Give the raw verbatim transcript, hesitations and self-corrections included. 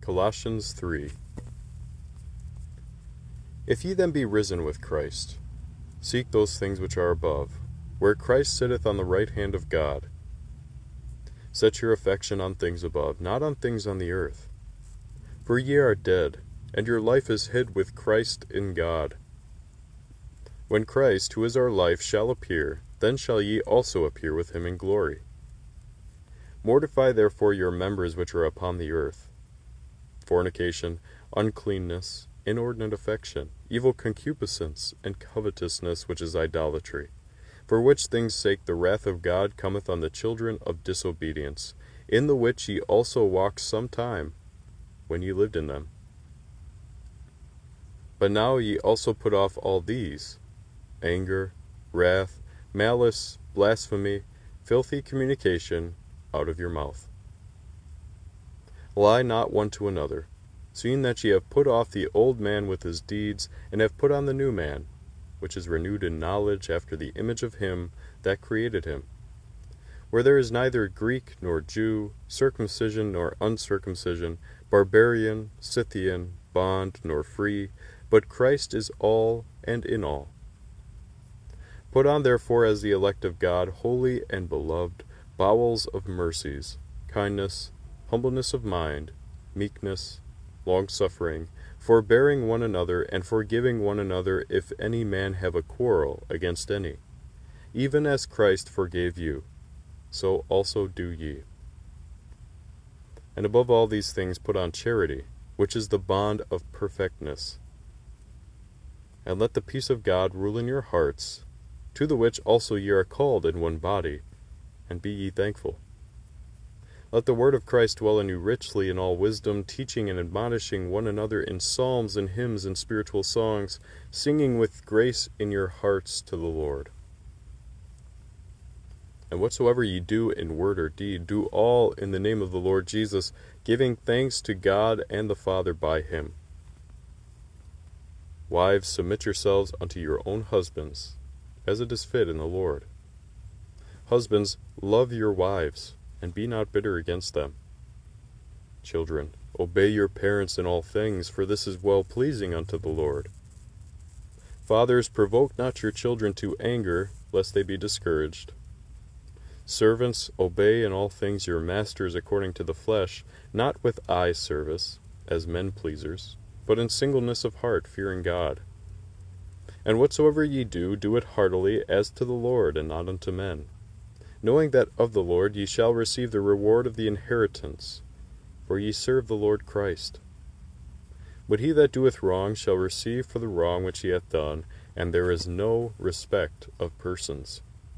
Colossians three. If ye then be risen with Christ, seek those things which are above, where Christ sitteth on the right hand of God. Set your affection on things above, not on things on the earth. For ye are dead, and your life is hid with Christ in God. When Christ, who is our life, shall appear, then shall ye also appear with him in glory. Mortify therefore your members which are upon the earth: fornication, uncleanness, inordinate affection, evil concupiscence, and covetousness, which is idolatry. For which things' sake the wrath of God cometh on the children of disobedience, in the which ye also walked some time, when ye lived in them. But now ye also put off all these: anger, wrath, malice, blasphemy, filthy communication out of your mouth. Lie not one to another, seeing that ye have put off the old man with his deeds, and have put on the new man, which is renewed in knowledge after the image of him that created him, where there is neither Greek nor Jew, circumcision nor uncircumcision, barbarian, Scythian, bond nor free, but Christ is all and in all. Put on therefore as the elect of God, holy and beloved, bowels of mercies, kindness, humbleness of mind, meekness, longsuffering, forbearing one another, and forgiving one another if any man have a quarrel against any. Even as Christ forgave you, so also do ye. And above all these things put on charity, which is the bond of perfectness. And let the peace of God rule in your hearts, to the which also ye are called in one body, and be ye thankful. Let the word of Christ dwell in you richly in all wisdom, teaching and admonishing one another in psalms and hymns and spiritual songs, singing with grace in your hearts to the Lord. And whatsoever ye do in word or deed, do all in the name of the Lord Jesus, giving thanks to God and the Father by him. Wives, submit yourselves unto your own husbands, as it is fit in the Lord. Husbands, love your wives, and be not bitter against them. Children, obey your parents in all things, for this is well-pleasing unto the Lord. Fathers, provoke not your children to anger, lest they be discouraged. Servants, obey in all things your masters according to the flesh, not with eye service, as men-pleasers, but in singleness of heart, fearing God. And whatsoever ye do, do it heartily, as to the Lord, and not unto men, knowing that of the Lord ye shall receive the reward of the inheritance, for ye serve the Lord Christ. But he that doeth wrong shall receive for the wrong which he hath done, and there is no respect of persons.